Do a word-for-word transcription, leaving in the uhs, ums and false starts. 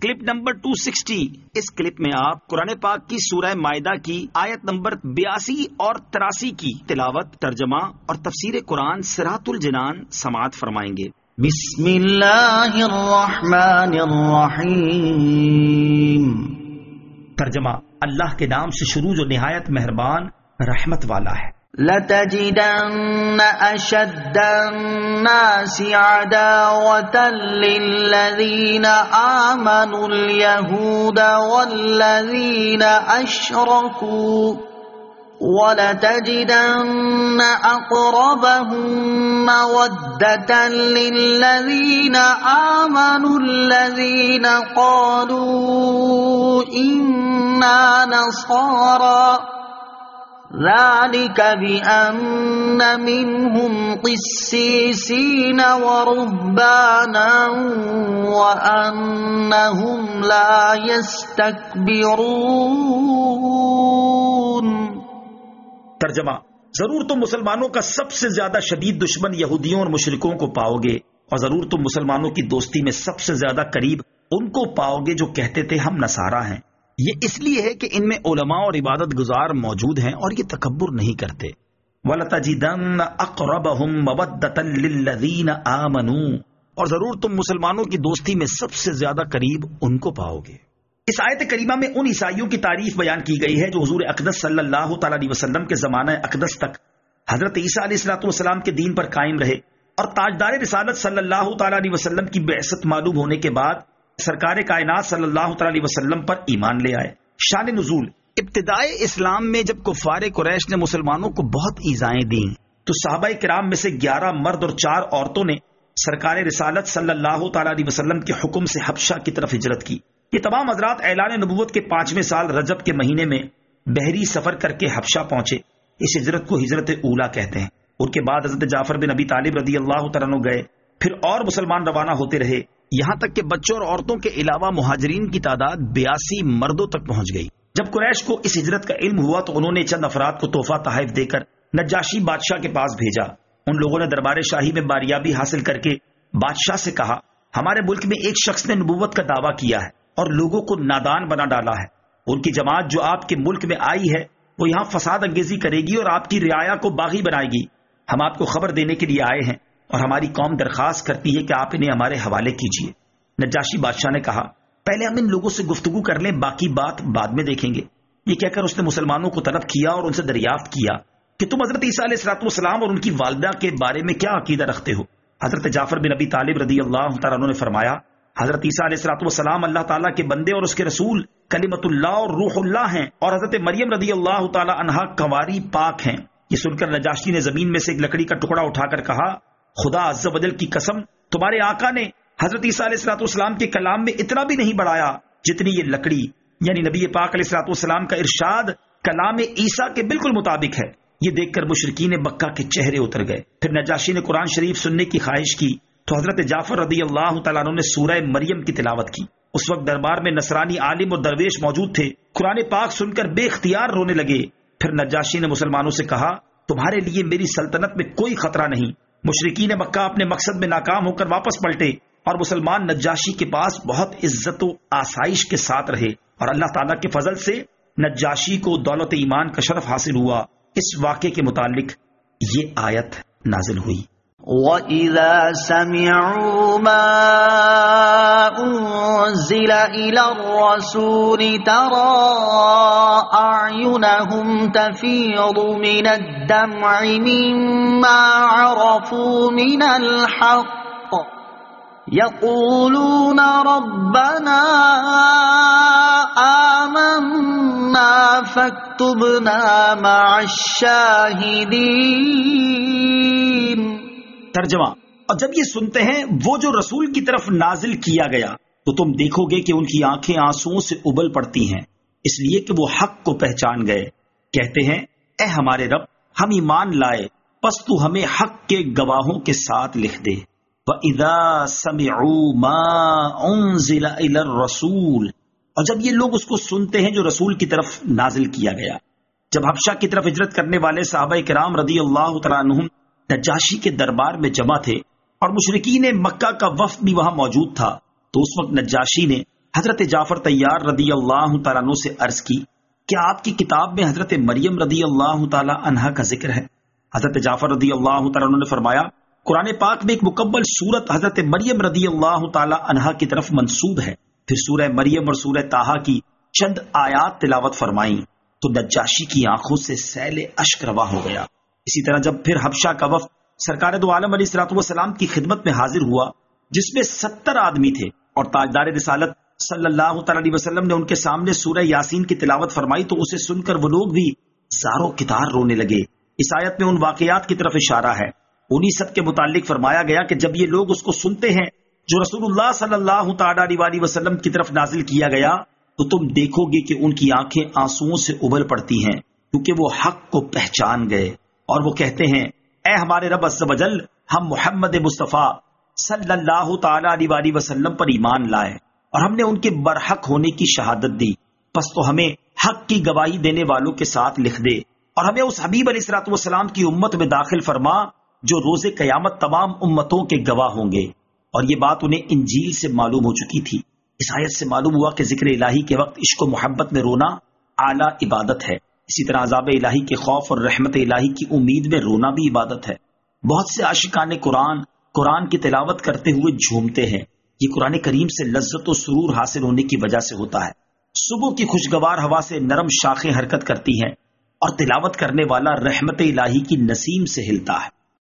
Clip number دو سو ساٹھ۔ اس clip میں آپ قرآن پاک کی سورہ مائدہ کی آیت نمبر بیاسی اور تراسی کی تلاوت، ترجمہ اور تفسیر قرآن صراط الجنان سماعت فرمائیں گے۔ بسم اللہ الرحمن الرحیم۔ ترجمہ، اللہ کے نام سے شروع جو نہایت مہربان رحمت والا ہے۔ لَتَجِدَنَّ أَشَدَّ النَّاسِ عَدَاوَةً لِّلَّذِينَ آمَنُوا الْيَهُودَ وَالَّذِينَ أَشْرَكُوا وَلَتَجِدَنَّ أَقْرَبَهُم مَّوَدَّةً لِّلَّذِينَ آمَنُوا الَّذِينَ قَالُوا إِنَّا نَصَارَىٰ ذَلِكَ بِأَنَّ مِنْهُمْ قِسِّيسِينَ وَرُهْبَانًا وَأَنَّهُمْ لَا يَسْتَكْبِرُونَ۔ ترجمہ، ضرور تم مسلمانوں کا سب سے زیادہ شدید دشمن یہودیوں اور مشرکوں کو پاؤ گے، اور ضرور تم مسلمانوں کی دوستی میں سب سے زیادہ قریب ان کو پاؤ گے جو کہتے تھے ہم نصارہ ہیں۔ یہ اس لیے ہے کہ ان میں علماء اور عبادت گزار موجود ہیں اور یہ تکبر نہیں کرتے۔ وَلَتَجِدَنَّ أَقْرَبَهُم مَّوَدَّةً لِّلَّذِينَ آمَنُوا، اور ضرور تم مسلمانوں کی دوستی میں سب سے زیادہ قریب ان کو پاؤ گے۔ اس آیت کریمہ میں ان عیسائیوں کی تعریف بیان کی گئی ہے جو حضور اقدس صلی اللہ تعالی علیہ وسلم کے زمانہ اقدس تک حضرت عیسیٰ علیہ الصلوۃ والسلام کے دین پر قائم رہے، اور تاجدار رسالت صلی اللہ تعالی علیہ وسلم کی بعثت معلوم ہونے کے بعد سرکار کائنات صلی اللہ تعالی علیہ وسلم پر ایمان لے آئے۔ شان نزول، ابتدائے اسلام میں جب کفار قریش نے مسلمانوں کو بہت ایذائیں دیں تو صحابہ کرام میں سے گیارہ مرد اور چار عورتوں نے سرکار رسالت صلی اللہ تعالی علیہ وسلم کے حکم سے حبشہ کی طرف ہجرت کی۔ یہ تمام حضرات اعلان نبوت کے پانچویں سال رجب کے مہینے میں بحری سفر کر کے حبشہ پہنچے۔ اس ہجرت کو ہجرت اولا کہتے ہیں۔ ان کے بعد حضرت جعفر بن ابی طالب رضی اللہ تعالیٰ عنہ گئے، پھر اور مسلمان روانہ ہوتے رہے، یہاں تک کہ بچوں اور عورتوں کے علاوہ مہاجرین کی تعداد بیاسی مردوں تک پہنچ گئی۔ جب قریش کو اس ہجرت کا علم ہوا تو انہوں نے چند افراد کو تحفہ تحائف دے کر نجاشی بادشاہ کے پاس بھیجا۔ ان لوگوں نے دربار شاہی میں باریابی حاصل کر کے بادشاہ سے کہا، ہمارے ملک میں ایک شخص نے نبوت کا دعویٰ کیا ہے اور لوگوں کو نادان بنا ڈالا ہے۔ ان کی جماعت جو آپ کے ملک میں آئی ہے وہ یہاں فساد انگیزی کرے گی اور آپ کی رعایا کو باغی بنائے گی۔ ہم آپ کو خبر دینے کے لیے آئے ہیں اور ہماری قوم درخواست کرتی ہے کہ آپ انہیں ہمارے حوالے کیجیے۔ نجاشی بادشاہ نے کہا، پہلے ہم ان لوگوں سے گفتگو کر لیں، باقی بات بعد میں دیکھیں گے۔ یہ کہہ کر اس نے مسلمانوں کو طلب کیا اور ان سے دریافت کیا کہ تم حضرت عیسیٰ علیہ الصلوۃ والسلام اور ان کی والدہ کے بارے میں کیا عقیدہ رکھتے ہو؟ حضرت جعفر بن ابی طالب رضی اللہ تعالیٰ عنہ نے فرمایا، حضرت عیسیٰ علیہ الصلوۃ والسلام اللہ تعالیٰ کے بندے اور اس کے رسول کلمت اللہ اور روح اللہ ہیں، اور حضرت مریم رضی اللہ تعالیٰ عنہا کنواری پاک ہیں۔ یہ سن کر نجاشی نے زمین میں سے ایک لکڑی کا ٹکڑا اٹھا کر کہا، خدا عز و جل کی قسم، تمہارے آقا نے حضرت عیسیٰ علیہ الصلوۃ والسلام کے کلام میں اتنا بھی نہیں بڑھایا جتنی یہ لکڑی، یعنی نبی پاک علیہ الصلوۃ والسلام کا ارشاد کلام عیسیٰ کے بالکل مطابق ہے۔ یہ دیکھ کر مشرکین مکہ کے چہرے اتر گئے۔ پھر نجاشی نے قرآن شریف سننے کی خواہش کی تو حضرت جعفر رضی اللہ تعالیٰ عنہ نے سورہ مریم کی تلاوت کی۔ اس وقت دربار میں نصرانی عالم اور درویش موجود تھے، قرآن پاک سن کر بے اختیار رونے لگے۔ پھر نجاشی نے مسلمانوں سے کہا، تمہارے لیے میری سلطنت میں کوئی خطرہ نہیں۔ مشرکین مکہ اپنے مقصد میں ناکام ہو کر واپس پلٹے اور مسلمان نجاشی کے پاس بہت عزت و آسائش کے ساتھ رہے، اور اللہ تعالیٰ کے فضل سے نجاشی کو دولت ایمان کا شرف حاصل ہوا۔ اس واقعے کے متعلق یہ آیت نازل ہوئی۔ وَإِذَا سَمِعُوا مَا أُنزِلَ إِلَى الرَّسُولِ تَرَىٰ أَعْيُنَهُمْ تَفِيضُ مِنَ الدَّمْعِ مِمَّا عَرَفُوا مِنَ الْحَقِّ يَقُولُونَ رَبَّنَا آمَنَّا فَاكْتُبْنَا مَعَ الشَّاهِدِينَ۔ ترجمہ، اور جب یہ سنتے ہیں وہ جو رسول کی طرف نازل کیا گیا تو تم دیکھو گے کہ ان کی آنکھیں آنسوؤں سے ابل پڑتی ہیں، اس لیے کہ وہ حق کو پہچان گئے۔ کہتے ہیں، اے ہمارے رب، ہم ایمان لائے، پس تو ہمیں حق کے گواہوں کے ساتھ لکھ دے۔ وَإِذَا سَمِعُوا مَا أُنزِلَ إِلَى الرَّسُولِ، اور جب یہ لوگ اس کو سنتے ہیں جو رسول کی طرف نازل کیا گیا۔ جب حبشہ کی طرف ہجرت کرنے والے صحابہ کرام رضی اللہ تعالیٰ عنہم نجاشی کے دربار میں جمع تھے اور مشرکین مکہ کا وفد بھی وہاں موجود تھا، تو اس وقت نجاشی نے حضرت جعفر طیار رضی اللہ تعالیٰ عنہ سے عرض کی کیا آپ کی کتاب میں حضرت مریم رضی اللہ تعالیٰ عنہا کا ذکر ہے؟ حضرت جعفر رضی اللہ تعالیٰ عنہ نے فرمایا قرآن پاک میں ایک مکمل سورت حضرت مریم رضی اللہ تعالیٰ عنہا کی طرف منسوب ہے۔ پھر سورہ مریم اور سورہ طٰہٰ کی چند آیات تلاوت فرمائیں تو نجاشی کی آنکھوں سے سیل اشک روا ہو گیا۔ اسی طرح جب پھر حبشہ کا وفد سرکار دو عالم علیہ الصلوۃ والسلام کی خدمت میں حاضر ہوا جس میں ستر آدمی تھے اور تاجدار رسالت صلی اللہ تعالی علیہ وسلم نے ان کے سامنے سورہ یاسین کی تلاوت فرمائی تو اسے سن کر وہ لوگ بھی زاروں کتار رونے لگے۔ اس آیت میں ان واقعات کی طرف اشارہ ہے۔ انہی سب کے متعلق فرمایا گیا کہ جب یہ لوگ اس کو سنتے ہیں جو رسول اللہ صلی اللہ تعالی علیہ وسلم کی طرف نازل کیا گیا تو تم دیکھو گے کہ ان کی آنکھیں آنسوؤں سے ابل پڑتی ہیں کیونکہ وہ حق کو پہچان گئے اور وہ کہتے ہیں اے ہمارے رب عز و جل ہم محمد مصطفیٰ صلی اللہ تعالی علیہ وسلم پر ایمان لائے اور ہم نے ان کے برحق ہونے کی شہادت دی، پس تو ہمیں حق کی گواہی دینے والوں کے ساتھ لکھ دے اور ہمیں اس حبیب علیہ الصلوۃ والسلام کی امت میں داخل فرما جو روز قیامت تمام امتوں کے گواہ ہوں گے۔ اور یہ بات انہیں انجیل سے معلوم ہو چکی تھی۔ اس آیت سے معلوم ہوا کہ ذکر الہی کے وقت عشق و محبت میں رونا اعلیٰ عبادت ہے۔ اسی طرح عذاب الہی کے خوف اور رحمت الہی کی امید میں رونا بھی عبادت ہے۔ بہت سے عاشقان قرآن قرآن کی تلاوت کرتے ہوئے جھومتے ہیں۔ یہ قرآن کریم سے لذت و سرور حاصل ہونے کی وجہ سے ہوتا ہے۔ صبح کی خوشگوار ہوا سے نرم شاخیں حرکت کرتی ہیں اور تلاوت کرنے والا رحمت الہی کی نسیم سے ہلتا ہے۔